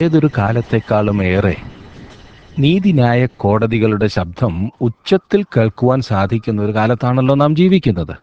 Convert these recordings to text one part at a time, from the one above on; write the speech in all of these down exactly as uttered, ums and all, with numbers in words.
ഏതൊരു കാലത്തെക്കാളും ഏറെ നീതിന്യായ കോടതികളുടെ ശബ്ദം ഉച്ചത്തിൽ കേൾക്കുവാൻ സാധിക്കുന്ന ഒരു കാലത്താണല്ലോ നാം ജീവിക്കുന്നത്.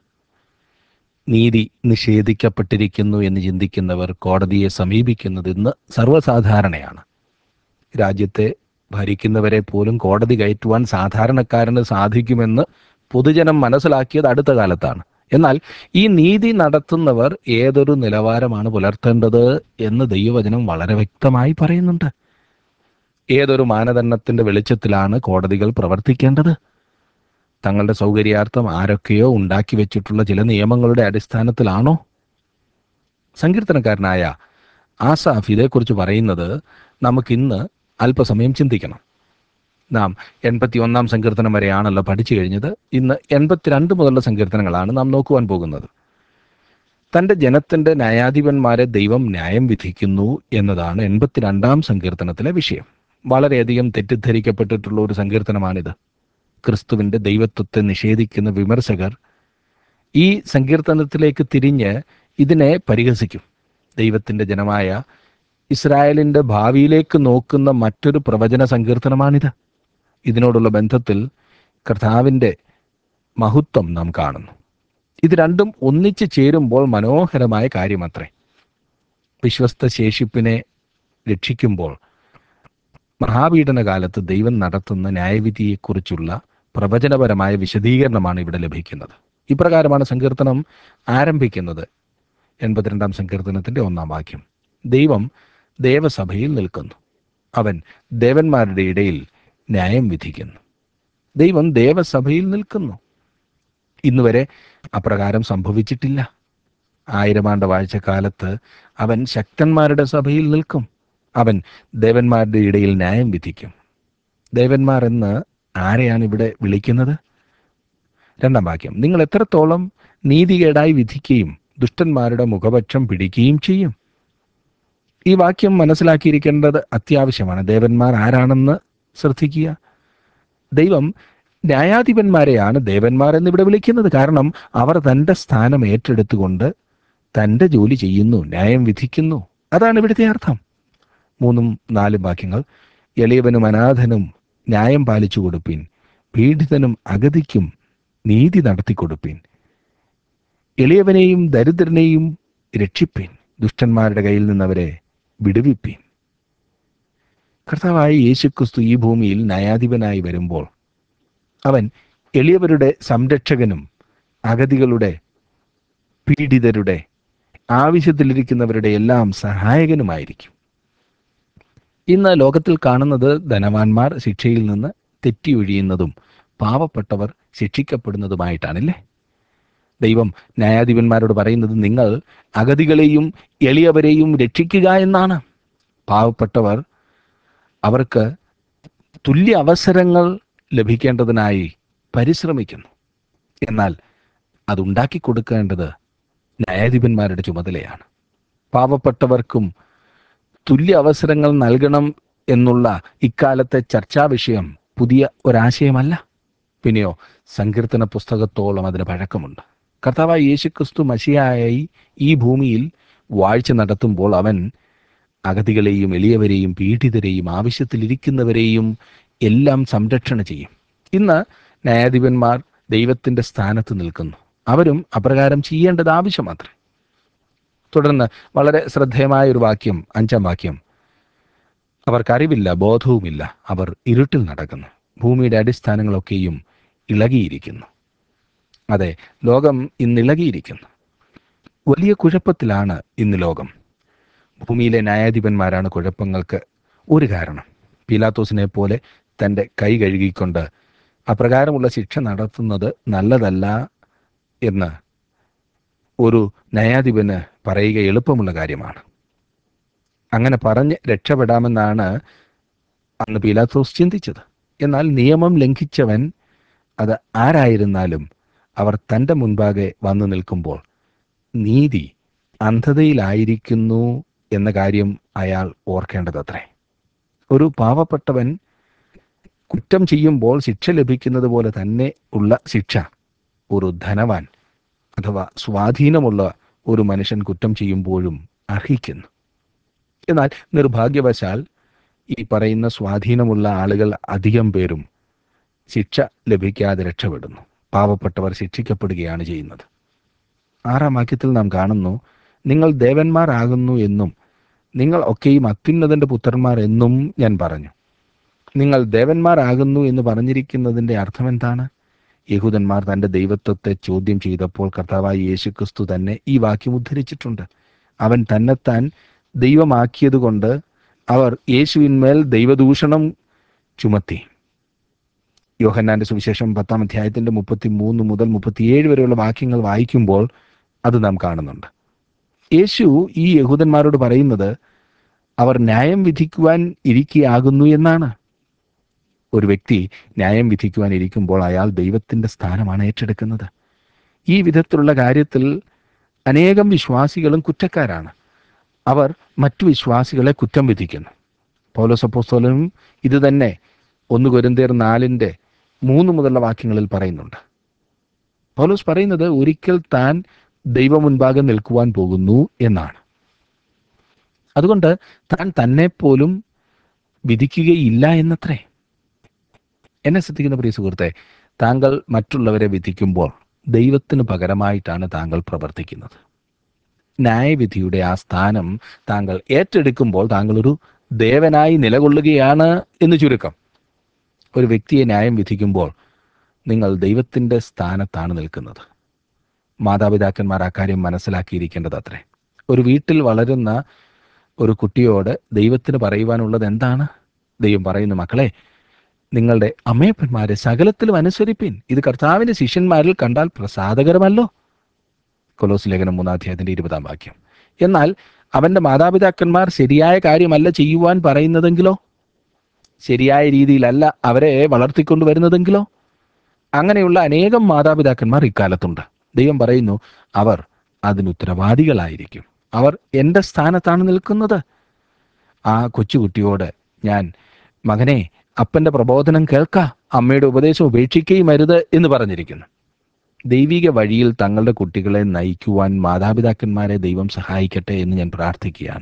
നീതി നിഷേധിക്കപ്പെട്ടിരിക്കുന്നു എന്ന് ചിന്തിക്കുന്നവർ കോടതിയെ സമീപിക്കുന്നത് ഇന്ന് സർവ്വസാധാരണയാണ്. രാജ്യത്തെ ഭരിക്കുന്നവരെ പോലും കോടതി കയറ്റുവാൻ സാധാരണക്കാരന് സാധിക്കുമെന്ന് പൊതുജനം മനസ്സിലാക്കിയത് അടുത്ത കാലത്താണ്. എന്നാൽ ഈ നീതി നടത്തുന്നവർ ഏതൊരു നിലവാരമാണ് പുലർത്തേണ്ടത് എന്ന് ദൈവവചനം വളരെ വ്യക്തമായി പറയുന്നുണ്ട്. ഏതൊരു മാനദണ്ഡത്തിന്റെ വെളിച്ചത്തിലാണ് കോടതികൾ പ്രവർത്തിക്കേണ്ടത്? തങ്ങളുടെ സൗകര്യാർത്ഥം ആരൊക്കെയോ ഉണ്ടാക്കി വെച്ചിട്ടുള്ള ചില നിയമങ്ങളുടെ അടിസ്ഥാനത്തിലാണോ? സങ്കീർത്തനക്കാരനായ ആസാഫ് ഇതേക്കുറിച്ച് പറയുന്നത് നമുക്കിന്ന് അല്പസമയം ചിന്തിക്കണം. നാം എൺപത്തി ഒന്നാം സങ്കീർത്തനം വരെയാണല്ലോ പഠിച്ചു കഴിഞ്ഞത്. ഇന്ന് എൺപത്തിരണ്ട് മുതലുള്ള സങ്കീർത്തനങ്ങളാണ് നാം നോക്കുവാൻ പോകുന്നത്. തൻ്റെ ജനത്തിൻ്റെ ന്യായാധിപന്മാരെ ദൈവം ന്യായം വിധിക്കുന്നു എന്നതാണ് എൺപത്തിരണ്ടാം സങ്കീർത്തനത്തിലെ വിഷയം. വളരെയധികം തെറ്റിദ്ധരിക്കപ്പെട്ടിട്ടുള്ള ഒരു സങ്കീർത്തനമാണിത്. ക്രിസ്തുവിൻ്റെ ദൈവത്വത്തെ നിഷേധിക്കുന്ന വിമർശകർ ഈ സങ്കീർത്തനത്തിലേക്ക് തിരിഞ്ഞ് ഇതിനെ പരിഹസിക്കും. ദൈവത്തിൻ്റെ ജനമായ ഇസ്രായേലിൻ്റെ ഭാവിയിലേക്ക് നോക്കുന്ന മറ്റൊരു പ്രവചന സങ്കീർത്തനമാണിത്. ഇതിനോടുള്ള ബന്ധത്തിൽ കർത്താവിൻ്റെ മഹത്വം നാം കാണുന്നു. ഇത് രണ്ടും ഒന്നിച്ചു ചേരുമ്പോൾ മനോഹരമായ കാര്യമത്രേ. വിശ്വസ്ത ശേഷിപ്പിനെ രക്ഷിക്കുമ്പോൾ മഹാപീഡന കാലത്ത് ദൈവം നടത്തുന്ന ന്യായവിധിയെക്കുറിച്ചുള്ള പ്രവചനപരമായ വിശദീകരണമാണ് ഇവിടെ ലഭിക്കുന്നത്. ഇപ്രകാരമാണ് സങ്കീർത്തനം ആരംഭിക്കുന്നത്. എൺപത്തിരണ്ടാം സങ്കീർത്തനത്തിൻ്റെ ഒന്നാം വാക്യം: ദൈവം ദേവസഭയിൽ നിൽക്കുന്നു, അവൻ ദേവന്മാരുടെ ഇടയിൽ ന്യായം വിധിക്കുന്നു. ദൈവം ദേവസഭയിൽ നിൽക്കുന്നു. ഇന്നുവരെ അപ്രകാരം സംഭവിച്ചിട്ടില്ല. ആയിരമാണ്ട വാഴ്ചക്കാലത്ത് അവൻ ശക്തന്മാരുടെ സഭയിൽ നിൽക്കും, അവൻ ദേവന്മാരുടെ ഇടയിൽ ന്യായം വിധിക്കും. ദേവന്മാർ എന്ന് ആരെയാണ് ഇവിടെ വിളിക്കുന്നത്? രണ്ടാം വാക്യം: നിങ്ങൾ എത്രത്തോളം നീതികേടായി വിധിക്കുകയും ദുഷ്ടന്മാരുടെ മുഖപക്ഷം പിടിക്കുകയും ചെയ്യും. ഈ വാക്യം മനസ്സിലാക്കിയിരിക്കേണ്ടത് അത്യാവശ്യമാണ്. ദേവന്മാർ ആരാണെന്ന് ശ്രദ്ധിക്കുക. ദൈവം ന്യായാധിപന്മാരെയാണ് ദേവന്മാർ എന്നിവിടെ വിളിക്കുന്നത്. കാരണം അവർ തൻ്റെ സ്ഥാനം ഏറ്റെടുത്തുകൊണ്ട് തൻ്റെ ജോലി ചെയ്യുന്നു, ന്യായം വിധിക്കുന്നു. അതാണ് ഇവിടുത്തെ അർത്ഥം. മൂന്നും നാലും വാക്യങ്ങൾ: എളിയവനും അനാഥനും ന്യായം പാലിച്ചു കൊടുപ്പീൻ, പീഡിതനും അഗതിക്കും നീതി നടത്തി കൊടുപ്പീൻ. എളിയവനെയും ദരിദ്രനെയും രക്ഷിപ്പീൻ, ദുഷ്ടന്മാരുടെ കയ്യിൽ നിന്നവരെ വിടുവിപ്പീൻ. കർത്താവായ യേശുക്രിസ്തു ഈ ഭൂമിയിൽ ന്യായാധിപനായി വരുമ്പോൾ അവൻ എളിയവരുടെ സംരക്ഷകനും അഗതികളുടെ, പീഡിതരുടെ, ആവശ്യത്തിലിരിക്കുന്നവരുടെ എല്ലാം സഹായകനുമായിരിക്കും. ഇന്ന് ലോകത്തിൽ കാണുന്നത് ധനവാന്മാർ ശിക്ഷയിൽ നിന്ന് തെറ്റിയൊഴിയുന്നതും പാവപ്പെട്ടവർ ശിക്ഷിക്കപ്പെടുന്നതുമായിട്ടാണല്ലേ? ദൈവം ന്യായാധിപന്മാരോട് പറയുന്നത് നിങ്ങൾ അഗതികളെയും എളിയവരെയും രക്ഷിക്കുക എന്നാണ്. പാവപ്പെട്ടവർ അവർക്ക് തുല്യ അവസരങ്ങൾ ലഭിക്കേണ്ടതിനായി പരിശ്രമിക്കുന്നു. എന്നാൽ അതുണ്ടാക്കി കൊടുക്കേണ്ടത് ന്യായാധിപന്മാരുടെ ചുമതലയാണ്. പാവപ്പെട്ടവർക്കും തുല്യ അവസരങ്ങൾ നൽകണം എന്നുള്ള ഇക്കാലത്തെ ചർച്ചാ വിഷയം പുതിയ ഒരാശയമല്ല. പിന്നെയോ സങ്കീർത്തന പുസ്തകത്തോളം അതിന് പഴക്കമുണ്ട്. കർത്താവായ യേശുക്രിസ്തു മശിഹായായി ഈ ഭൂമിയിൽ വാഴ്ച നടത്തുമ്പോൾ അവൻ അഗതികളെയും എളിയവരെയും പീഡിതരെയും ആവശ്യത്തിലിരിക്കുന്നവരെയും എല്ലാം സംരക്ഷണ ചെയ്യും. ഇന്ന് ന്യായാധിപന്മാർ ദൈവത്തിൻ്റെ സ്ഥാനത്ത് നിൽക്കുന്നു. അവരും അപ്രകാരം ചെയ്യേണ്ടത് ആവശ്യമാത്രേ. തുടർന്ന് വളരെ ശ്രദ്ധേയമായ ഒരു വാക്യം, അഞ്ചാം വാക്യം: അവർക്കറിവില്ല, ബോധവുമില്ല, അവർ ഇരുട്ടിൽ നടക്കുന്നു, ഭൂമിയുടെ അടിസ്ഥാനങ്ങളൊക്കെയും ഇളകിയിരിക്കുന്നു. അതെ, ലോകം ഇന്ന് ഇളകിയിരിക്കുന്നു. വലിയ കുഴപ്പത്തിലാണ് ഇന്ന് ലോകം. ഭൂമിയിലെ ന്യായാധിപന്മാരാണ് കുഴപ്പങ്ങൾക്ക് ഒരു കാരണം. പീലാത്തോസിനെ പോലെ തൻ്റെ കൈ കഴുകിക്കൊണ്ട് അപ്രകാരമുള്ള ശിക്ഷ നടത്തുന്നത് നല്ലതല്ല എന്ന് ഒരു ന്യായാധിപന് പറയുക എളുപ്പമുള്ള കാര്യമാണ്. അങ്ങനെ പറഞ്ഞ് രക്ഷപ്പെടാമെന്നാണ് അന്ന് പീലാത്തോസ് ചിന്തിച്ചത്. എന്നാൽ നിയമം ലംഘിച്ചവൻ, അത് ആരായിരുന്നാലും, അവർ തൻ്റെ മുൻപാകെ വന്നു നിൽക്കുമ്പോൾ നീതി അന്ധതയിലായിരിക്കുന്നു എന്ന കാര്യം അയാൾ ഓർക്കേണ്ടതത്രേ. ഒരു പാവപ്പെട്ടവൻ കുറ്റം ചെയ്യുമ്പോൾ ശിക്ഷ ലഭിക്കുന്നത് പോലെ തന്നെ ഉള്ള ശിക്ഷ ഒരു ധനവാൻ അഥവാ സ്വാധീനമുള്ള ഒരു മനുഷ്യൻ കുറ്റം ചെയ്യുമ്പോഴും അർഹിക്കുന്നു. എന്നാൽ നിർഭാഗ്യവശാൽ ഈ പറയുന്ന സ്വാധീനമുള്ള ആളുകൾ അധികം പേരും ശിക്ഷ ലഭിക്കാതെ രക്ഷപ്പെടുന്നു. പാവപ്പെട്ടവർ ശിക്ഷിക്കപ്പെടുകയാണ് ചെയ്യുന്നത്. ആറാം വാക്യത്തിൽ നാം കാണുന്നു, നിങ്ങൾ ദേവന്മാരാകുന്നു എന്നും നിങ്ങൾ ഒക്കെയും അത്യുന്നതന്റെ പുത്രന്മാർ എന്നും ഞാൻ പറഞ്ഞു. നിങ്ങൾ ദേവന്മാരാകുന്നു എന്ന് പറഞ്ഞിരിക്കുന്നതിൻ്റെ അർത്ഥം എന്താണ്? യഹൂദന്മാർ തൻ്റെ ദൈവത്വത്തെ ചോദ്യം ചെയ്തപ്പോൾ കർത്താവായ യേശുക്രിസ്തു തന്നെ ഈ വാക്യം ഉദ്ധരിച്ചിട്ടുണ്ട്. അവൻ തന്നെത്താൻ ദൈവമാക്കിയതുകൊണ്ട് അവർ യേശുവിന്മേൽ ദൈവദൂഷണം ചുമത്തി. യോഹന്നാന്റെ സുവിശേഷം പത്താം അധ്യായത്തിന്റെ മുപ്പത്തി മൂന്ന് മുതൽ മുപ്പത്തിയേഴ് വരെയുള്ള വാക്യങ്ങൾ വായിക്കുമ്പോൾ അത് നാം കാണുന്നുണ്ട്. യേശു ഈ യഹൂദന്മാരോട് പറയുന്നത് അവർ ന്യായം വിധിക്കുവാൻ ഇരിക്കുകയാകുന്നു എന്നാണ്. ഒരു വ്യക്തി ന്യായം വിധിക്കുവാൻ ഇരിക്കുമ്പോൾ അയാൾ ദൈവത്തിൻ്റെ സ്ഥാനമാണ് ഏറ്റെടുക്കുന്നത്. ഈ വിധത്തിലുള്ള കാര്യത്തിൽ അനേകം വിശ്വാസികളും കുറ്റക്കാരാണ്. അവർ മറ്റു വിശ്വാസികളെ കുറ്റം വിധിക്കുന്നു. പൗലോസ് അപ്പോസ്തലനും ഇത് തന്നെ ഒന്ന് കൊരിന്ത്യർ നാലിൻ്റെ മൂന്ന് മുതലുള്ള വാക്യങ്ങളിൽ പറയുന്നുണ്ട്. പൗലോസ് പറയുന്നത് ഒരിക്കൽ താൻ ദൈവം മുൻപാകെ നിൽക്കുവാൻ പോകുന്നു എന്നാണ്. അതുകൊണ്ട് താൻ തന്നെ പോലും വിധിക്കുകയില്ല എന്നത്രേ. എന്നെ ശ്രദ്ധിക്കുന്ന പ്രിയ സുഹൃത്തെ, താങ്കൾ മറ്റുള്ളവരെ വിധിക്കുമ്പോൾ ദൈവത്തിന് പകരമായിട്ടാണ് താങ്കൾ പ്രവർത്തിക്കുന്നത്. ന്യായവിധിയുടെ ആ സ്ഥാനം താങ്കൾ ഏറ്റെടുക്കുമ്പോൾ താങ്കളൊരു ദേവനായി നിലകൊള്ളുകയാണ് എന്ന് ചുരുക്കം. ഒരു വ്യക്തിയെ ന്യായം വിധിക്കുമ്പോൾ നിങ്ങൾ ദൈവത്തിൻ്റെ സ്ഥാനത്താണ് നിൽക്കുന്നത്. മാതാപിതാക്കന്മാർ അക്കാര്യം മനസ്സിലാക്കിയിരിക്കേണ്ടത് അത്രേ. ഒരു വീട്ടിൽ വളരുന്ന ഒരു കുട്ടിയോട് ദൈവത്തിന് പറയുവാനുള്ളത് എന്താണ്? ദൈവം പറയുന്നു, മക്കളെ, നിങ്ങളുടെ അമ്മയപ്പന്മാരെ സകലത്തിലും അനുസരിപ്പിൻ, ഇത് കർത്താവിൻ്റെ ശിഷ്യന്മാരിൽ കണ്ടാൽ പ്രസാദകരമല്ലോ. കൊലോസ് ലേഖനം മൂന്നാം അധ്യായത്തിന്റെ ഇരുപതാം വാക്യം. എന്നാൽ അവൻ്റെ മാതാപിതാക്കന്മാർ ശരിയായ കാര്യമല്ല ചെയ്യുവാൻ പറയുന്നതെങ്കിലോ, ശരിയായ രീതിയിലല്ല അവരെ വളർത്തിക്കൊണ്ടുവരുന്നതെങ്കിലോ? അങ്ങനെയുള്ള അനേകം മാതാപിതാക്കന്മാർ ഇക്കാലത്തുണ്ട്. ദൈവം പറയുന്നു, അവർ അതിന് ഉത്തരവാദികളായിരിക്കും. അവർ എൻ്റെ സ്ഥാനത്താണ് നിൽക്കുന്നത്. ആ കൊച്ചുകുട്ടിയോട് ഞാൻ, മകനെ, അപ്പൻ്റെ പ്രബോധനം കേൾക്ക, അമ്മയുടെ ഉപദേശം ഉപേക്ഷിക്കുകയും അരുത് എന്ന് പറഞ്ഞിരിക്കുന്നു. ദൈവിക വഴിയിൽ തങ്ങളുടെ കുട്ടികളെ നയിക്കുവാൻ മാതാപിതാക്കന്മാരെ ദൈവം സഹായിക്കട്ടെ എന്ന് ഞാൻ പ്രാർത്ഥിക്കുകയാണ്.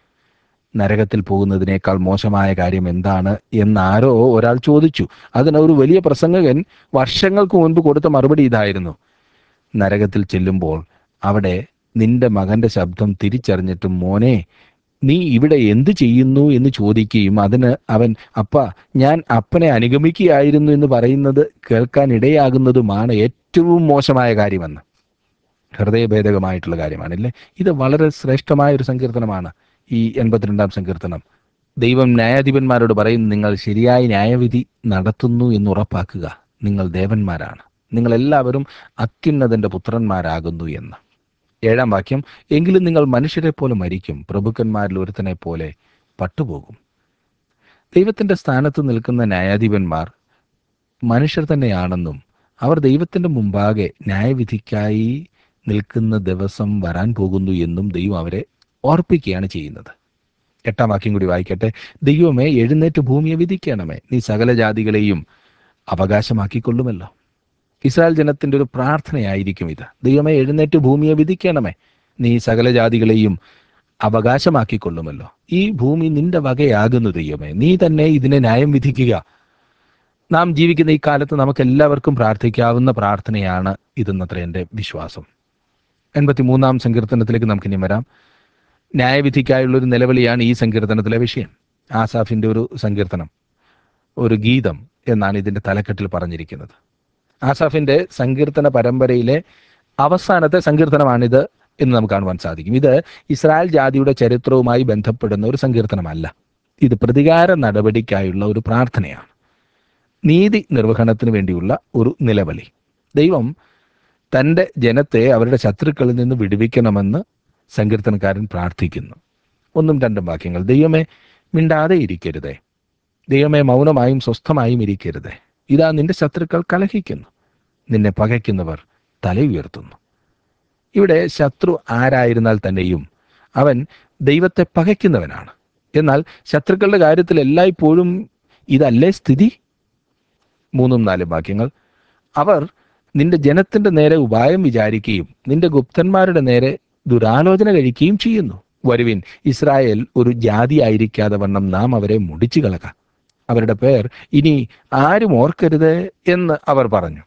നരകത്തിൽ പോകുന്നതിനേക്കാൾ മോശമായ കാര്യം എന്താണ് എന്നാരോ ഒരാൾ ചോദിച്ചു. അതിന് ഒരു വലിയ പ്രസംഗകൻ വർഷങ്ങൾക്ക് മുൻപ് കൊടുത്ത മറുപടി ഇതായിരുന്നു: നരകത്തിൽ ചെല്ലുമ്പോൾ അവിടെ നിന്റെ മകന്റെ ശബ്ദം തിരിച്ചറിഞ്ഞിട്ടും മോനെ നീ ഇവിടെ എന്ത് ചെയ്യുന്നു എന്ന് ചോദിക്കുകയും അതിന് അവൻ അപ്പ ഞാൻ അപ്പനെ അനുഗമിക്കുകയായിരുന്നു എന്ന് പറയുന്നത് കേൾക്കാൻ ഇടയാകുന്നതുമാണ് ഏറ്റവും മോശമായ കാര്യമെന്ന്. ഹൃദയഭേദകമായിട്ടുള്ള കാര്യമാണല്ലേ. ഇത് വളരെ ശ്രേഷ്ഠമായ ഒരു സങ്കീർത്തനമാണ് ഈ എൺപത്തിരണ്ടാം സങ്കീർത്തനം. ദൈവം ന്യായാധിപന്മാരോട് പറയും, നിങ്ങൾ ശരിയായ ന്യായവിധി നടത്തുന്നു എന്ന് ഉറപ്പാക്കുക. നിങ്ങൾ ദേവന്മാരാണ്, നിങ്ങളെല്ലാവരും അത്യുന്നതന്റെ പുത്രന്മാരാകുന്നു എന്ന്. ഏഴാം വാക്യം, എങ്കിലും നിങ്ങൾ മനുഷ്യരെ പോലെ മരിക്കും, പ്രഭുക്കന്മാരിൽ ഒരുത്തനെ പോലെ പട്ടുപോകും. ദൈവത്തിൻ്റെ സ്ഥാനത്ത് നിൽക്കുന്ന ന്യായാധിപന്മാർ മനുഷ്യർ തന്നെയാണെന്നും അവർ ദൈവത്തിൻ്റെ മുമ്പാകെ ന്യായവിധിക്കായി നിൽക്കുന്ന ദിവസം വരാൻ പോകുന്നു എന്നും ദൈവം അവരെ ഓർപ്പിക്കുകയാണ് ചെയ്യുന്നത്. എട്ടാം വാക്യം കൂടി വായിക്കട്ടെ. ദൈവമേ, എഴുന്നേറ്റ് ഭൂമിയെ വിധിക്കണമേ, നീ സകല ജാതികളെയും അവകാശമാക്കിക്കൊള്ളുമല്ലോ. ഇസ്രായേൽ ജനത്തിൻ്റെ ഒരു പ്രാർത്ഥനയായിരിക്കും ഇത്. ദൈവമേ, എഴുന്നേറ്റ് ഭൂമിയെ വിധിക്കണമേ, നീ സകല ജാതികളെയും അവകാശമാക്കിക്കൊള്ളുമല്ലോ. ഈ ഭൂമി നിന്റെ വകയാകുന്നു ദൈവമേ, നീ തന്നെ ഇതിനെ ന്യായം വിധിക്കുക. നാം ജീവിക്കുന്ന ഈ കാലത്ത് നമുക്ക് എല്ലാവർക്കും പ്രാർത്ഥിക്കാവുന്ന പ്രാർത്ഥനയാണ് ഇതെന്നത്ര എൻ്റെ വിശ്വാസം. എൺപത്തി മൂന്നാം സങ്കീർത്തനത്തിലേക്ക് നമുക്കിനി വരാം. ന്യായവിധിക്കായുള്ളൊരു നിലവിളിയാണ് ഈ സങ്കീർത്തനത്തിലെ വിഷയം. ആസാഫിൻ്റെ ഒരു സങ്കീർത്തനം, ഒരു ഗീതം എന്നാണ് ഇതിൻ്റെ തലക്കെട്ടിൽ പറഞ്ഞിരിക്കുന്നത്. ആസാഫിൻ്റെ സങ്കീർത്തന പരമ്പരയിലെ അവസാനത്തെ സങ്കീർത്തനമാണിത് എന്ന് നമുക്ക് കാണുവാൻ സാധിക്കും. ഇത് ഇസ്രായേൽ ജാതിയുടെ ചരിത്രവുമായി ബന്ധപ്പെടുന്ന ഒരു സങ്കീർത്തനമല്ല. ഇത് പ്രതികാര നടപടിക്കായുള്ള ഒരു പ്രാർത്ഥനയാണ്, നീതി നിർവഹണത്തിന് വേണ്ടിയുള്ള ഒരു നിലവിളി. ദൈവം തൻ്റെ ജനത്തെ അവരുടെ ശത്രുക്കളിൽ നിന്ന് വിടുവിക്കണമെന്ന് സങ്കീർത്തനക്കാരൻ പ്രാർത്ഥിക്കുന്നു. ഒന്നും രണ്ടും വാക്യങ്ങൾ. ദൈവമേ, മിണ്ടാതെ ഇരിക്കരുതേ, ദൈവമേ, മൗനമായും സ്വസ്ഥമായും ഇരിക്കരുതേ. ഇതാ നിന്റെ ശത്രുക്കൾ കലഹിക്കുന്നു, നിന്നെ പകയ്ക്കുന്നവർ തല ഉയർത്തുന്നു. ഇവിടെ ശത്രു ആരായിരുന്നാൽ തന്നെയും അവൻ ദൈവത്തെ പകയ്ക്കുന്നവനാണ്. എന്നാൽ ശത്രുക്കളുടെ കാര്യത്തിൽ എല്ലായ്പ്പോഴും ഇതല്ലേ സ്ഥിതി? മൂന്നും നാലും വാക്യങ്ങൾ. അവർ നിന്റെ ജനത്തിന്റെ നേരെ ഉപായം വിചാരിക്കുകയും നിന്റെ ഗുപ്തന്മാരുടെ നേരെ ദുരാലോചന കഴിക്കുകയും ചെയ്യുന്നു. വരുവിൻ, ഇസ്രായേൽ ഒരു ജാതി ആയിരിക്കാതെ വണ്ണം നാം അവരെ മുടിച്ചു കളകാം. അവരുടെ പേർ ഇനി ആരും ഓർക്കരുത് എന്ന് അവർ പറഞ്ഞു.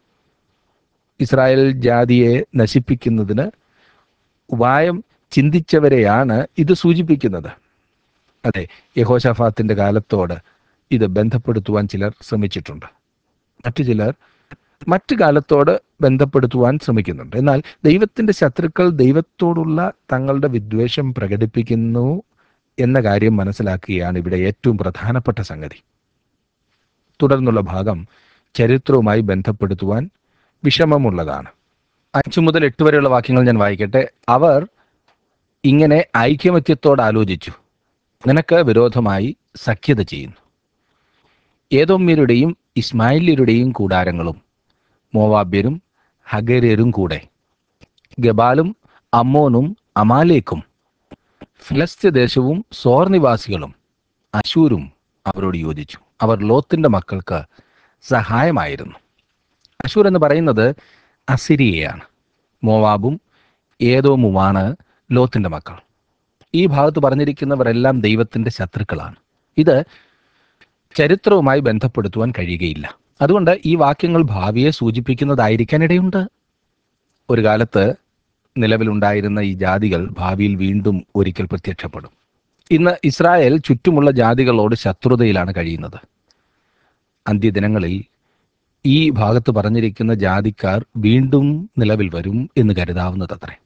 ഇസ്രായേൽ ജാതിയെ നശിപ്പിക്കുന്നതിന് ഉപായം ചിന്തിച്ചവരെയാണ് ഇത് സൂചിപ്പിക്കുന്നത്. അതെ, യഹോശാഫാത്തിന്റെ കാലത്തോട് ഇത് ബന്ധപ്പെടുത്തുവാൻ ചിലർ ശ്രമിച്ചിട്ടുണ്ട്. മറ്റു ചിലർ മറ്റു കാലത്തോട് ബന്ധപ്പെടുത്തുവാൻ ശ്രമിക്കുന്നുണ്ട്. എന്നാൽ ദൈവത്തിന്റെ ശത്രുക്കൾ ദൈവത്തോടുള്ള തങ്ങളുടെ വിദ്വേഷം പ്രകടിപ്പിക്കുന്നു എന്ന കാര്യം മനസ്സിലാക്കുകയാണ് ഇവിടെ ഏറ്റവും പ്രധാനപ്പെട്ട സംഗതി. തുടർന്നുള്ള ഭാഗം ചരിത്രവുമായി ബന്ധപ്പെടുത്തുവാൻ വിഷമമുള്ളതാണ്. അഞ്ചു മുതൽ എട്ട് വരെയുള്ള വാക്യങ്ങൾ ഞാൻ വായിക്കട്ടെ. അവർ ഇങ്ങനെ ഐക്യമത്യത്തോട് ആലോചിച്ചു, നിനക്ക് വിരോധമായി സഖ്യത ചെയ്യുന്നു. ഏദോമ്യരുടെയും ഇസ്മായില്യരുടെയും കൂടാരങ്ങളും മോവാബ്യരും ഹഗര്യരും കൂടെ ഗബാലും അമ്മോനും അമാലേക്കും ഫിലിസ്ത്യദേശവും സോർ നിവാസികളും അശൂരും അവരോട് യോജിച്ചു. അവർ ലോത്തിന്റെ മക്കൾക്ക് സഹായമായിരുന്നു. അശൂർ എന്ന് പറയുന്നത് അസിരിയയാണ്. മോവാബും ഏദോമുമാണ് ലോത്തിന്റെ മക്കൾ. ഈ ഭാഗത്ത് പറഞ്ഞിരിക്കുന്നവരെല്ലാം ദൈവത്തിന്റെ ശത്രുക്കളാണ്. ഇത് ചരിത്രവുമായി ബന്ധപ്പെടുത്തുവാൻ കഴിയുകയില്ല. അതുകൊണ്ട് ഈ വാക്യങ്ങൾ ഭാവിയെ സൂചിപ്പിക്കുന്നതായിരിക്കാൻ ഇടയുണ്ട്. ഒരു കാലത്ത് നിലവിലുണ്ടായിരുന്ന ഈ ജാതികൾ ഭാവിയിൽ വീണ്ടും ഒരിക്കൽ പ്രത്യക്ഷപ്പെടും. ഇന്ന് ഇസ്രായേൽ ചുറ്റുമുള്ള ജാതികളോട് ശത്രുതയിലാണ് കഴിയുന്നത്. അന്ത്യദിനങ്ങളിൽ ഈ ഭാഗത്ത് പറഞ്ഞിരിക്കുന്ന ജാതിക്കാർ വീണ്ടും നിലവിൽ വരും എന്ന് കരുതാവുന്നതത്രേ.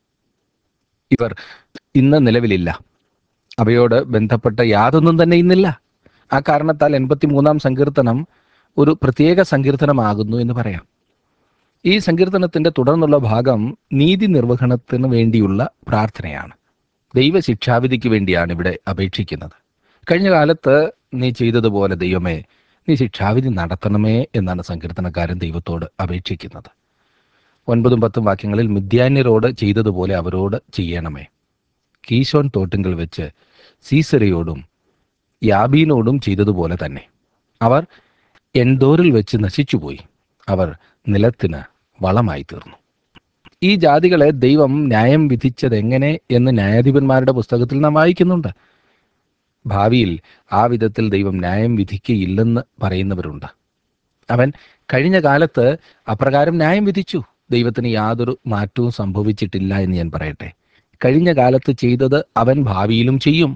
ഇവർ ഇന്ന് നിലവിലില്ല. അവയോട് ബന്ധപ്പെട്ട യാതൊന്നും തന്നെ ഇന്നില്ല. ആ കാരണത്താൽ എൺപത്തി മൂന്നാം സങ്കീർത്തനം ഒരു പ്രത്യേക സങ്കീർത്തനമാകുന്നു എന്ന് പറയാം. ഈ സങ്കീർത്തനത്തിന്റെ തുടർന്നുള്ള ഭാഗം നീതി നിർവഹണത്തിന് വേണ്ടിയുള്ള പ്രാർത്ഥനയാണ്. ദൈവശിക്ഷാവിധിക്ക് വേണ്ടിയാണ് ഇവിടെ അപേക്ഷിക്കുന്നത്. കഴിഞ്ഞ കാലത്ത് നീ ചെയ്തതുപോലെ ദൈവമേ, നീ ശിക്ഷാവിധി നടത്തണമേ എന്നാണ് സങ്കീർത്തനക്കാരൻ ദൈവത്തോട് അപേക്ഷിക്കുന്നത്. ഒൻപതും പത്തും വാക്യങ്ങളിൽ മിദ്യാന്യരോട് ചെയ്തതുപോലെ അവരോട് ചെയ്യണമേ. കീശോൻ തോട്ടിങ്കൽ വെച്ച് സീസരയോടും യാബീനോടും ചെയ്തതുപോലെ തന്നെ. അവർ എൻദോറിൽ വെച്ച് നശിച്ചുപോയി. അവർ നിലത്തിന് വളമായി തീർന്നു. ഈ ജാതികളെ ദൈവം ന്യായം വിധിച്ചതെങ്ങനെ എന്ന് ന്യായാധിപന്മാരുടെ പുസ്തകത്തിൽ നാം വായിക്കുന്നുണ്ട്. ഭാവിയിൽ ആ വിധത്തിൽ ദൈവം ന്യായം വിധിക്കയില്ലെന്ന് പറയുന്നവരുണ്ട്. അവൻ കഴിഞ്ഞ കാലത്ത് അപ്രകാരം ന്യായം വിധിച്ചു. ദൈവത്തിന് യാതൊരു മാറ്റവും സംഭവിച്ചിട്ടില്ല എന്ന് ഞാൻ പറയട്ടെ. കഴിഞ്ഞ കാലത്ത് ചെയ്തത് അവൻ ഭാവിയിലും ചെയ്യും.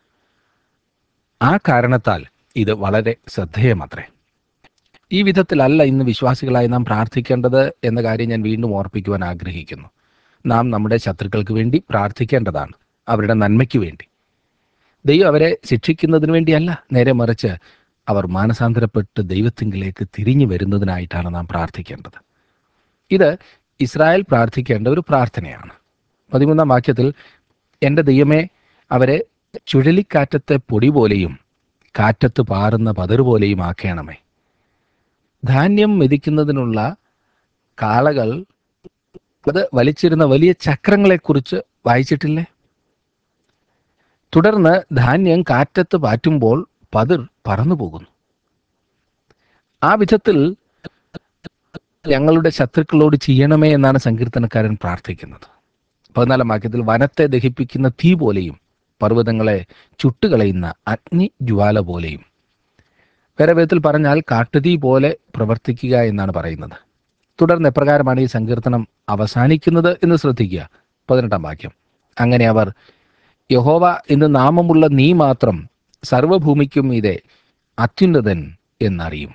ആ കാരണത്താൽ ഇത് വളരെ ശ്രദ്ധേയമത്രേ. ഈ വിധത്തിലല്ല ഇന്ന് വിശ്വാസികളായി നാം പ്രാർത്ഥിക്കേണ്ടത് എന്ന കാര്യം ഞാൻ വീണ്ടും ഓർപ്പിക്കുവാൻ ആഗ്രഹിക്കുന്നു. നാം നമ്മുടെ ശത്രുക്കൾക്ക് വേണ്ടി പ്രാർത്ഥിക്കേണ്ടതാണ്, അവരുടെ നന്മയ്ക്ക് വേണ്ടി. ദൈവം അവരെ ശിക്ഷിക്കുന്നതിന് വേണ്ടിയല്ല, നേരെ മറിച്ച് അവർ മാനസാന്തരപ്പെട്ട് ദൈവത്തിങ്കിലേക്ക് തിരിഞ്ഞു വരുന്നതിനായിട്ടാണ് നാം പ്രാർത്ഥിക്കേണ്ടത്. ഇത് ഇസ്രായേൽ പ്രാർത്ഥിക്കേണ്ട ഒരു പ്രാർത്ഥനയാണ്. പതിമൂന്നാം വാക്യത്തിൽ, എൻ്റെ ദൈവമേ, അവരെ ചുഴലിക്കാറ്റത്തെ പൊടി പോലെയും കാറ്റത്ത് പാറുന്ന പതറ് പോലെയും ആക്കേണമേ. ധാന്യം മെതിക്കുന്നതിനുള്ള കാളകൾ അത് വലിച്ചിരുന്ന വലിയ ചക്രങ്ങളെക്കുറിച്ച് വായിച്ചിട്ടില്ലേ? തുടർന്ന് ധാന്യം കാറ്റത്ത് പാറ്റുമ്പോൾ പതിർ പറന്നു പോകുന്നു. ആ വിധത്തിൽ ഞങ്ങളുടെ ശത്രുക്കളോട് ചെയ്യണമേ എന്നാണ് സങ്കീർത്തനക്കാരൻ പ്രാർത്ഥിക്കുന്നത്. പതിനാലാം വാക്യത്തിൽ, വനത്തെ ദഹിപ്പിക്കുന്ന തീ പോലെയും പർവ്വതങ്ങളെ ചുട്ടുകളയുന്ന അഗ്നി ജ്വാല പോലെയും. വേറെ വിധത്തിൽ പറഞ്ഞാൽ കാട്ടുതീ പോലെ പ്രവർത്തിക്കുക എന്നാണ് പറയുന്നത്. തുടർന്ന് എപ്രകാരമാണ് ഈ സങ്കീർത്തനം അവസാനിക്കുന്നത് എന്ന് ശ്രദ്ധിക്കുക. പതിനെട്ടാം വാക്യം, അങ്ങനെ അവർ യഹോവ എന്ന് നാമമുള്ള നീ മാത്രം സർവഭൂമിക്കും മീതെ അത്യുന്നതൻ എന്നറിയും.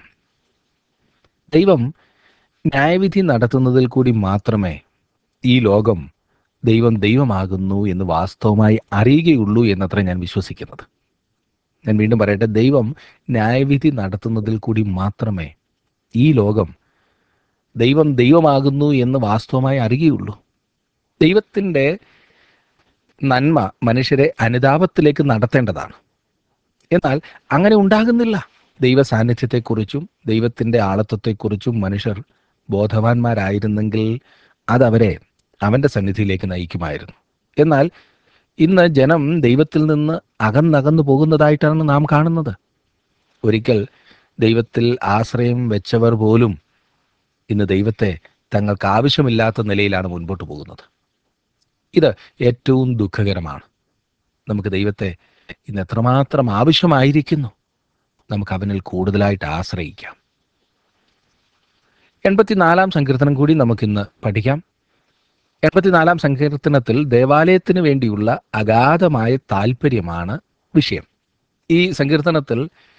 ദൈവം ന്യായവിധി നടത്തുന്നതിൽ കൂടി മാത്രമേ ഈ ലോകം ദൈവം ദൈവമാകുന്നു എന്ന് വാസ്തവമായി അറിയുകയുള്ളൂ എന്നത്ര ഞാൻ വിശ്വസിക്കുന്നത്. ഞാൻ വീണ്ടും പറയട്ടെ, ദൈവം ന്യായവിധി നടത്തുന്നതിൽ കൂടി മാത്രമേ ഈ ലോകം ദൈവം ദൈവമാകുന്നു എന്ന് വാസ്തവമായി അറിയുകയുള്ളൂ. ദൈവത്തിൻ്റെ നന്മ മനുഷ്യരെ അനുതാപത്തിലേക്ക് നടത്തേണ്ടതാണ്. എന്നാൽ അങ്ങനെ ഉണ്ടാകുന്നില്ല. ദൈവ സാന്നിധ്യത്തെക്കുറിച്ചും ദൈവത്തിൻ്റെ ആളത്വത്തെക്കുറിച്ചും മനുഷ്യർ ബോധവാന്മാരായിരുന്നെങ്കിൽ അതവരെ അവൻ്റെ സന്നിധിയിലേക്ക് നയിക്കുമായിരുന്നു. എന്നാൽ ഇന്ന് ജനം ദൈവത്തിൽ നിന്ന് അകന്നകന്നു പോകുന്നതായിട്ടാണ് നാം കാണുന്നത്. ഒരിക്കൽ ദൈവത്തിൽ ആശ്രയം വെച്ചവർ പോലും ഇന്ന് ദൈവത്തെ തങ്ങൾക്ക് ആവശ്യമില്ലാത്ത നിലയിലാണ് മുൻപോട്ട് പോകുന്നത്. ഇത് ഏറ്റവും ദുഃഖകരമാണ്. നമുക്ക് ദൈവത്തെ ഇന്ന് എത്രമാത്രം ആവശ്യമായിരിക്കുന്നു. നമുക്ക് അവനിൽ കൂടുതലായിട്ട് ആശ്രയിക്കാം. എൺപത്തിനാലാം സങ്കീർത്തനം കൂടി നമുക്കിന്ന് പഠിക്കാം. എൺപത്തിനാലാം സങ്കീർത്തനത്തിൽ ദേവാലയത്തിന് വേണ്ടിയുള്ള അഗാധമായ താല്പര്യമാണ് വിഷയം. ഈ സങ്കീർത്തനത്തിൽ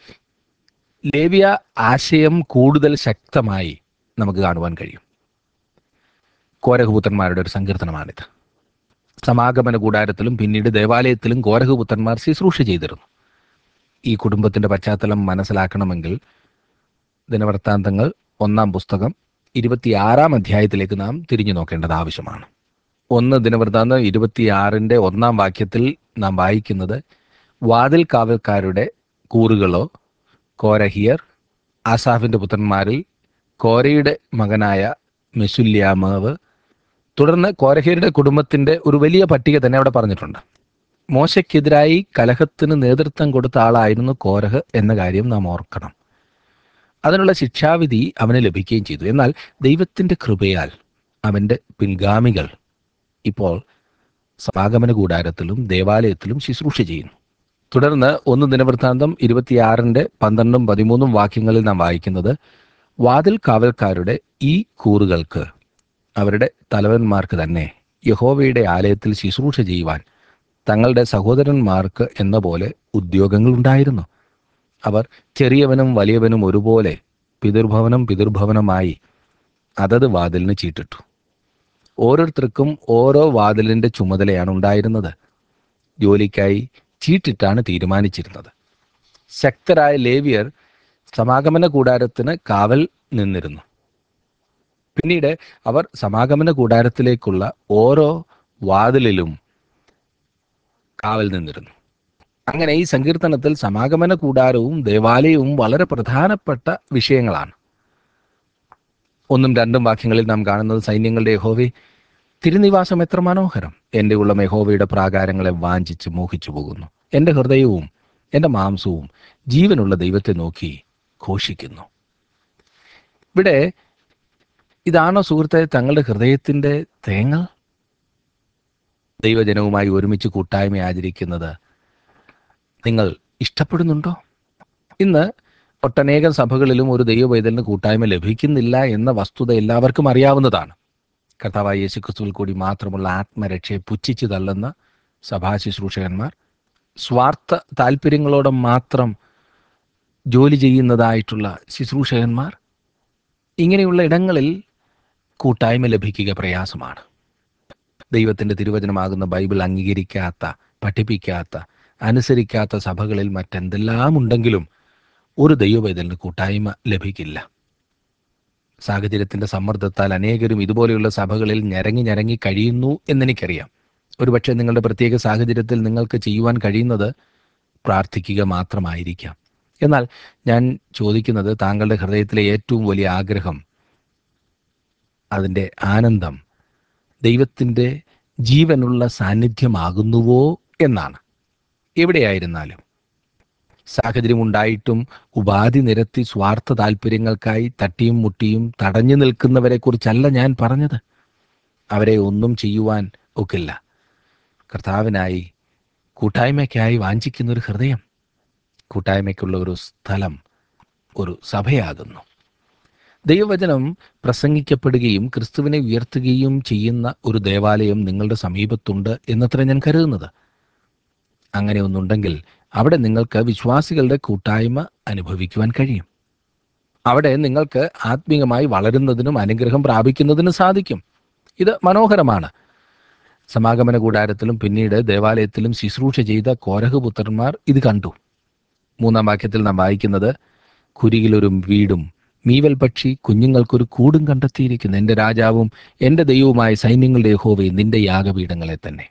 ലേവ്യ ആശയം കൂടുതൽ ശക്തമായി നമുക്ക് കാണുവാൻ കഴിയും. കോരഹപുത്രന്മാരുടെ ഒരു സങ്കീർത്തനമാണിത്. സമാഗമന കൂടാരത്തിലും പിന്നീട് ദേവാലയത്തിലും കോരഹപുത്രന്മാർ ശുശ്രൂഷ ചെയ്തിരുന്നു. ഈ കുടുംബത്തിൻ്റെ പശ്ചാത്തലം മനസ്സിലാക്കണമെങ്കിൽ ദിനവൃത്താന്തങ്ങൾ ഒന്നാം പുസ്തകം ഇരുപത്തിയാറാം അധ്യായത്തിലേക്ക് നാം തിരിഞ്ഞു നോക്കേണ്ടത് ആവശ്യമാണ്. ഒന്ന് ദിനവൃത്താന്തം ഇരുപത്തിയാറിൻ്റെ ഒന്നാം വാക്യത്തിൽ നാം വായിക്കുന്നത്, വാതിൽ കാവൽക്കാരുടെ കൂറുകളോ കോരഹിയർ, ആസാഫിൻ്റെ പുത്രന്മാരിൽ കോരയുടെ മകനായ മെസുല്യാമാവ്. തുടർന്ന് കോരഹിയരുടെ കുടുംബത്തിൻ്റെ ഒരു വലിയ പട്ടിക തന്നെ അവിടെ പറഞ്ഞിട്ടുണ്ട്. മോശയ്ക്കെതിരായി കലഹത്തിന് നേതൃത്വം കൊടുത്ത ആളായിരുന്നു കോരഹ് എന്ന കാര്യം നാം ഓർക്കണം. അതിനുള്ള ശിക്ഷാവിധി അവന് ലഭിക്കുകയും ചെയ്തു. എന്നാൽ ദൈവത്തിൻ്റെ കൃപയാൽ അവൻ്റെ പിൻഗാമികൾ ഇപ്പോൾ സമാഗമന കൂടാരത്തിലും ദേവാലയത്തിലും ശുശ്രൂഷ ചെയ്യുന്നു. തുടർന്ന് ഒന്ന് ദിനവൃത്താന്തം ഇരുപത്തിയാറിൻ്റെ പന്ത്രണ്ടും പതിമൂന്നും വാക്യങ്ങളിൽ നാം വായിക്കുന്നത്, വാതിൽ കാവൽക്കാരുടെ ഈ കൂറുകൾക്ക് അവരുടെ തലവന്മാർക്ക് തന്നെ യഹോവയുടെ ആലയത്തിൽ ശുശ്രൂഷ ചെയ്യുവാൻ തങ്ങളുടെ സഹോദരന്മാർക്ക് എന്ന പോലെ ഉദ്യോഗങ്ങളുണ്ടായിരുന്നു. അവർ ചെറിയവനും വലിയവനും ഒരുപോലെ പിതൃഭവനം പിതൃഭവനമായി അതത് വാതിലിന് ചീട്ടിട്ടു. ഓരോരുത്തർക്കും ഓരോ വാതിലിൻ്റെ ചുമതലയാണ് ഉണ്ടായിരുന്നത്. ജോലിക്കായി ചീട്ടിട്ടാണ് തീരുമാനിച്ചിരുന്നത്. ശക്തരായ ലേവ്യർ സമാഗമന കൂടാരത്തിന് കാവൽ നിന്നിരുന്നു. പിന്നീട് അവർ സമാഗമന കൂടാരത്തിലേക്കുള്ള ഓരോ വാതിലിലും കാവൽ നിന്നിരുന്നു. അങ്ങനെ ഈ സങ്കീർത്തനത്തിൽ സമാഗമന കൂടാരവും ദേവാലയവും വളരെ പ്രധാനപ്പെട്ട വിഷയങ്ങളാണ്. ഒന്നും രണ്ടും വാക്യങ്ങളിൽ നാം കാണുന്നത്, സൈന്യങ്ങളുടെ യഹോവേ, തിരുനിവാസം എത്ര മനോഹരം! എൻ്റെ ഉള്ളം യഹോവയുടെ പ്രാകാരങ്ങളെ വാഞ്ചിച്ച് മോഹിച്ചു പോകുന്നു. എൻ്റെ ഹൃദയവും എൻ്റെ മാംസവും ജീവനുള്ള ദൈവത്തെ നോക്കി ഘോഷിക്കുന്നു. ഇവിടെ ഇതാണോ സുഹൃത്തെ തങ്ങളുടെ ഹൃദയത്തിൻ്റെ തേങ്ങൽ? ദൈവജനവുമായി ഒരുമിച്ച് കൂട്ടായ്മ ആചരിക്കുന്നത് നിങ്ങൾ ഇഷ്ടപ്പെടുന്നുണ്ടോ? ഇന്ന് ഒട്ടനേകം സഭകളിലും ഒരു ദൈവവൈതലിന് കൂട്ടായ്മ ലഭിക്കുന്നില്ല എന്ന വസ്തുത എല്ലാവർക്കും അറിയാവുന്നതാണ്. കർത്താവായ യേശുക്രിസ്തുവിൽ കൂടി മാത്രമുള്ള ആത്മരക്ഷയെ പുച്ഛിച്ചു തള്ളുന്ന സഭാ ശുശ്രൂഷകന്മാർ, സ്വാർത്ഥ താല്പര്യങ്ങളോടെ മാത്രം ജോലി ചെയ്യുന്നതായിട്ടുള്ള ശുശ്രൂഷകന്മാർ, ഇങ്ങനെയുള്ള ഇടങ്ങളിൽ കൂട്ടായ്മ ലഭിക്കുക പ്രയാസമാണ്. ദൈവത്തിൻ്റെ തിരുവചനമാകുന്ന ബൈബിൾ അംഗീകരിക്കാത്ത, പഠിപ്പിക്കാത്ത, അനുസരിക്കാത്ത സഭകളിൽ മറ്റെന്തെല്ലാം ഉണ്ടെങ്കിലും ഒരു ദൈവവൈതലിന് കൂട്ടായ്മ ലഭിക്കില്ല. സാഹചര്യത്തിൻ്റെ സമ്മർദ്ദത്താൽ അനേകരും ഇതുപോലെയുള്ള സഭകളിൽ ഞരങ്ങി ഞരങ്ങി കഴിയുന്നു എന്നെനിക്കറിയാം. ഒരുപക്ഷെ നിങ്ങളുടെ പ്രത്യേക സാഹചര്യത്തിൽ നിങ്ങൾക്ക് ചെയ്യുവാൻ കഴിയുന്നത് പ്രാർത്ഥിക്കുക മാത്രമായിരിക്കാം. എന്നാൽ ഞാൻ ചോദിക്കുന്നത്, താങ്കളുടെ ഹൃദയത്തിലെ ഏറ്റവും വലിയ ആഗ്രഹം, അതിൻ്റെ ആനന്ദം ദൈവത്തിൻ്റെ ജീവനുള്ള സാന്നിധ്യമാകുന്നുവോ എന്നാണ്. എവിടെയായിരുന്നാലും സാഹചര്യമുണ്ടായിട്ടും ഉപാധി നിരത്തി സ്വാർത്ഥ താല്പര്യങ്ങൾക്കായി തട്ടിയും മുട്ടിയും തടഞ്ഞു നിൽക്കുന്നവരെ കുറിച്ചല്ല ഞാൻ പറഞ്ഞത്. അവരെ ഒന്നും ചെയ്യുവാൻ ഒക്കില്ല. കർത്താവിനായി കൂട്ടായ്മയ്ക്കായി വാഞ്ചിക്കുന്നൊരു ഹൃദയം, കൂട്ടായ്മയ്ക്കുള്ള ഒരു സ്ഥലം ഒരു സഭയാകുന്നു. ദൈവവചനം പ്രസംഗിക്കപ്പെടുകയും ക്രിസ്തുവിനെ ഉയർത്തുകയും ചെയ്യുന്ന ഒരു ദേവാലയം നിങ്ങളുടെ സമീപത്തുണ്ട് എന്നത്ര ഞാൻ കരുതുന്നത്. അങ്ങനെ ഒന്നുണ്ടെങ്കിൽ അവിടെ നിങ്ങൾക്ക് വിശ്വാസികളുടെ കൂട്ടായ്മ അനുഭവിക്കുവാൻ കഴിയും. അവിടെ നിങ്ങൾക്ക് ആത്മീയമായി വളരുന്നതിനും അനുഗ്രഹം പ്രാപിക്കുന്നതിനും സാധിക്കും. ഇത് മനോഹരമാണ്. സമാഗമന കൂടാരത്തിലും പിന്നീട് ദേവാലയത്തിലും ശുശ്രൂഷ ചെയ്ത കോരഹപുത്രന്മാർ ഇത് കണ്ടു. മൂന്നാം വാക്യത്തിൽ നാം വായിക്കുന്നത്, കുരികിലൊരു വീടും മീവൽ പക്ഷി കുഞ്ഞുങ്ങൾക്കൊരു കൂടും കണ്ടെത്തിയിരിക്കുന്നു. എൻ്റെ രാജാവും എൻ്റെ ദൈവവുമായ സൈന്യങ്ങളുടെ യഹോവേ, നിന്റെ യാഗപീഠങ്ങളെ തന്നെ.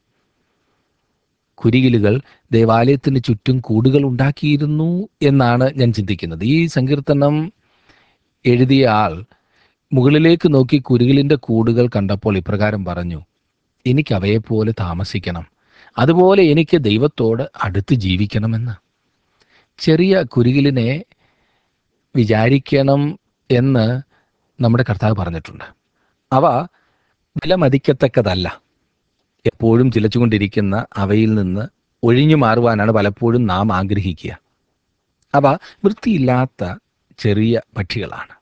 കുരികിലുകൾ ദേവാലയത്തിന് ചുറ്റും കൂടുകൾ ഉണ്ടാക്കിയിരുന്നു എന്നാണ് ഞാൻ ചിന്തിക്കുന്നത്. ഈ സങ്കീർത്തനം എഴുതിയ ആൾ മുകളിലേക്ക് നോക്കി കുരികിലിൻ്റെ കൂടുകൾ കണ്ടപ്പോൾ ഇപ്രകാരം പറഞ്ഞു, എനിക്ക് അവയെപ്പോലെ താമസിക്കണം, അതുപോലെ എനിക്ക് ദൈവത്തോട് അടുത്ത് ജീവിക്കണമെന്ന്. ചെറിയ കുരികിലിനെ വിചാരിക്കണം എന്ന് നമ്മുടെ കർത്താവ് പറഞ്ഞിട്ടുണ്ട്. അവ വിലമതിക്കത്തക്കതല്ല. എപ്പോഴും ചിലച്ചുകൊണ്ടിരിക്കുന്ന അവയിൽ നിന്ന് ഒഴിഞ്ഞു മാറുവാനാണ് പലപ്പോഴും നാം ആഗ്രഹിക്കുക. അവ വൃത്തിയില്ലാത്ത ചെറിയ പക്ഷികളാണ്.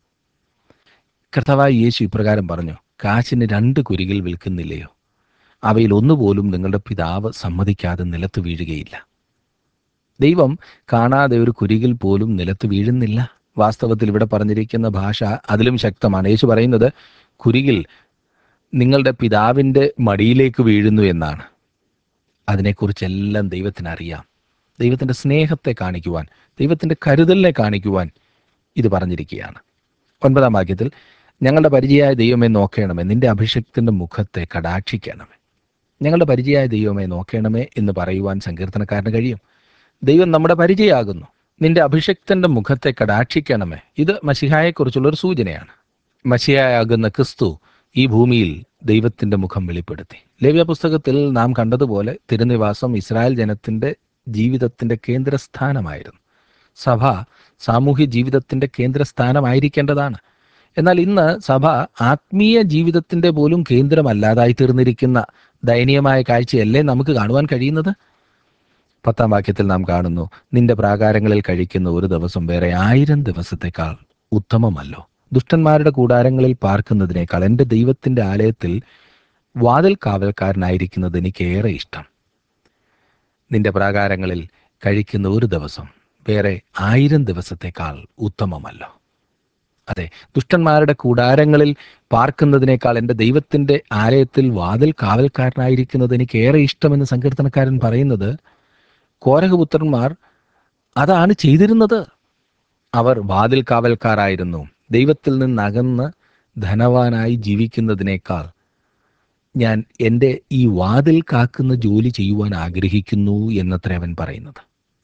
കർത്താവായ യേശു ഇപ്രകാരം പറഞ്ഞു, കാശിന് രണ്ട് കുരികിൽ വിൽക്കുന്നില്ലയോ? അവയിൽ ഒന്നുപോലും നിങ്ങളുടെ പിതാവ് സമ്മതിക്കാതെ നിലത്ത് വീഴുകയില്ല. ദൈവം കാണാതെ ഒരു കുരികിൽ പോലും നിലത്ത് വീഴുന്നില്ല. വാസ്തവത്തിൽ ഇവിടെ പറഞ്ഞിരിക്കുന്ന ഭാഷ അതിലും ശക്തമാണ്. യേശു പറയുന്നത് കുരികിൽ നിങ്ങളുടെ പിതാവിൻ്റെ മടിയിലേക്ക് വീഴുന്നു എന്നാണ്. അതിനെക്കുറിച്ചെല്ലാം ദൈവത്തിന് അറിയാം. ദൈവത്തിൻ്റെ സ്നേഹത്തെ കാണിക്കുവാൻ, ദൈവത്തിൻ്റെ കരുതലിനെ കാണിക്കുവാൻ ഇത് പറഞ്ഞിരിക്കുകയാണ്. ഒൻപതാം വാക്യത്തിൽ, ഞങ്ങളുടെ പരിചയമായ ദൈവമേ നോക്കണമേ, നിന്റെ അഭിഷേകത്തിൻ്റെ മുഖത്തെ കടാക്ഷിക്കണമേ. ഞങ്ങളുടെ പരിചയമായ ദൈവമേ നോക്കണമേ എന്ന് പറയുവാൻ സങ്കീർത്തനക്കാരന് കഴിയും. ദൈവം നമ്മുടെ പരിചയമാകുന്നു. നിന്റെ അഭിഷേകത്തിൻ്റെ മുഖത്തെ കടാക്ഷിക്കണമേ. ഇത് മശിഹായെക്കുറിച്ചുള്ളൊരു സൂചനയാണ്. മശിഹായാകുന്ന ക്രിസ്തു ഈ ഭൂമിയിൽ ദൈവത്തിൻ്റെ മുഖം വെളിപ്പെടുത്തി. ലേവ്യ പുസ്തകത്തിൽ നാം കണ്ടതുപോലെ തിരുനിവാസം ഇസ്രായേൽ ജനത്തിൻ്റെ ജീവിതത്തിൻ്റെ കേന്ദ്രസ്ഥാനമായിരുന്നു. സഭ സാമൂഹ്യ ജീവിതത്തിൻ്റെ കേന്ദ്രസ്ഥാനമായിരിക്കേണ്ടതാണ്. എന്നാൽ ഇന്ന് സഭ ആത്മീയ ജീവിതത്തിൻ്റെ പോലും കേന്ദ്രമല്ലാതായി തീർന്നിരിക്കുന്ന ദയനീയമായ കാഴ്ചയല്ലേ നമുക്ക് കാണുവാൻ കഴിയുന്നത്? പത്താം വാക്യത്തിൽ നാം കാണുന്നു, നിന്റെ പ്രാകാരങ്ങളിൽ കഴിക്കുന്ന ഒരു ദിവസം വേറെ ആയിരം ദിവസത്തേക്കാൾ ഉത്തമമല്ലോ. ദുഷ്ടന്മാരുടെ കൂടാരങ്ങളിൽ പാർക്കുന്നതിനേക്കാൾ എൻ്റെ ദൈവത്തിൻ്റെ ആലയത്തിൽ വാതിൽ കാവൽക്കാരനായിരിക്കുന്നത് എനിക്കേറെ ഇഷ്ടം. നിന്റെ പ്രാകാരങ്ങളിൽ കഴിക്കുന്ന ഒരു ദിവസം വേറെ ആയിരം ദിവസത്തേക്കാൾ ഉത്തമമല്ലോ. അതെ, ദുഷ്ടന്മാരുടെ കൂടാരങ്ങളിൽ പാർക്കുന്നതിനേക്കാൾ എൻ്റെ ദൈവത്തിൻ്റെ ആലയത്തിൽ വാതിൽ കാവൽക്കാരനായിരിക്കുന്നത് എനിക്കേറെ ഇഷ്ടമെന്ന് സങ്കീർത്തനക്കാരൻ പറയുന്നത്, കോരഹപുത്രന്മാർ അതാണ് ചെയ്തിരുന്നത്. അവർ വാതിൽ കാവൽക്കാരായിരുന്നു. ദൈവത്തിൽ നിന്നകന്ന് ധനവാനായി ജീവിക്കുന്നതിനേക്കാൾ ഞാൻ എൻ്റെ ഈ വാതിൽ കാക്കുന്ന ജോലി ചെയ്യുവാൻ ആഗ്രഹിക്കുന്നു എന്നത്ര അവൻ പറയുന്നത്.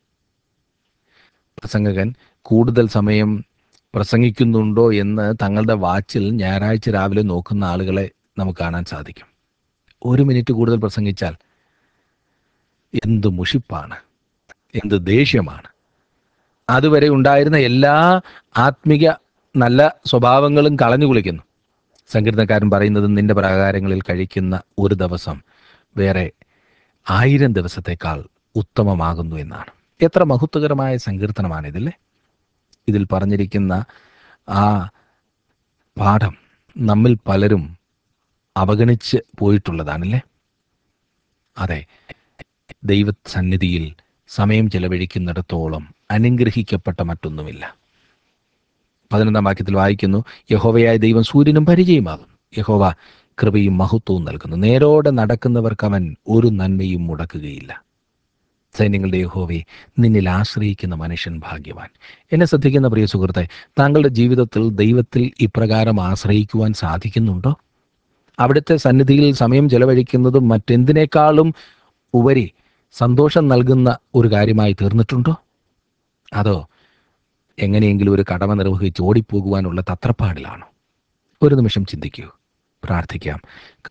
പ്രസംഗകൻ കൂടുതൽ സമയം പ്രസംഗിക്കുന്നുണ്ടോ എന്ന് തങ്ങളുടെ വാച്ചിൽ ഞായറാഴ്ച രാവിലെ നോക്കുന്ന ആളുകളെ നമുക്ക് കാണാൻ സാധിക്കും. ഒരു മിനിറ്റ് കൂടുതൽ പ്രസംഗിച്ചാൽ എന്ത് മുഷിപ്പാണ്, എന്ത് ദേഷ്യമാണ്. അതുവരെ ഉണ്ടായിരുന്ന എല്ലാ ആത്മിക നല്ല സ്വഭാവങ്ങളും കളഞ്ഞു കുളിക്കുന്നു. സങ്കീർത്തനക്കാരൻ പറയുന്നത്, നിന്റെ പ്രാകാരങ്ങളിൽ കഴിക്കുന്ന ഒരു ദിവസം വേറെ ആയിരം ദിവസത്തേക്കാൾ ഉത്തമമാകുന്നു എന്നാണ്. എത്ര മഹത്വകരമായ സങ്കീർത്തനമാണിതല്ലേ. ഇതിൽ പറഞ്ഞിരിക്കുന്ന ആ പാഠം നമ്മിൽ പലരും അവഗണിച്ച് പോയിട്ടുള്ളതാണല്ലേ. അതെ, ദൈവസന്നിധിയിൽ സമയം ചെലവഴിക്കുന്നിടത്തോളം അനുഗ്രഹിക്കപ്പെട്ട മറ്റൊന്നുമില്ല. പതിനൊന്നാം വാക്യത്തിൽ വായിക്കുന്നു, യഹോവയായ ദൈവം സൂര്യനും പരിചയമാകും. യഹോവ കൃപയും മഹത്വവും നൽകുന്നു. നേരോടെ നടക്കുന്നവർക്ക് അവൻ ഒരു നന്മയും മുടക്കുകയില്ല. സൈന്യങ്ങളുടെ യഹോവേ, നിന്നിൽ ആശ്രയിക്കുന്ന മനുഷ്യൻ ഭാഗ്യവാൻ. എന്നെ ശ്രദ്ധിക്കുന്ന പ്രിയ സുഹൃത്തെ, താങ്കളുടെ ജീവിതത്തിൽ ദൈവത്തിൽ ഇപ്രകാരം ആശ്രയിക്കുവാൻ സാധിക്കുന്നുണ്ടോ? അവിടുത്തെ സന്നിധിയിൽ സമയം ചെലവഴിക്കുന്നത് മറ്റെന്തിനേക്കാളും ഉപരി സന്തോഷം നൽകുന്ന ഒരു കാര്യമായി തീർന്നിട്ടുണ്ടോ? അതോ എങ്ങനെയെങ്കിലും ഒരു കടമ നിർവഹിച്ച് ഓടിപ്പോകുവാനുള്ള തത്രപ്പാടിലാണോ? ഒരു നിമിഷം ചിന്തിക്കൂ, പ്രാർത്ഥിക്കാം.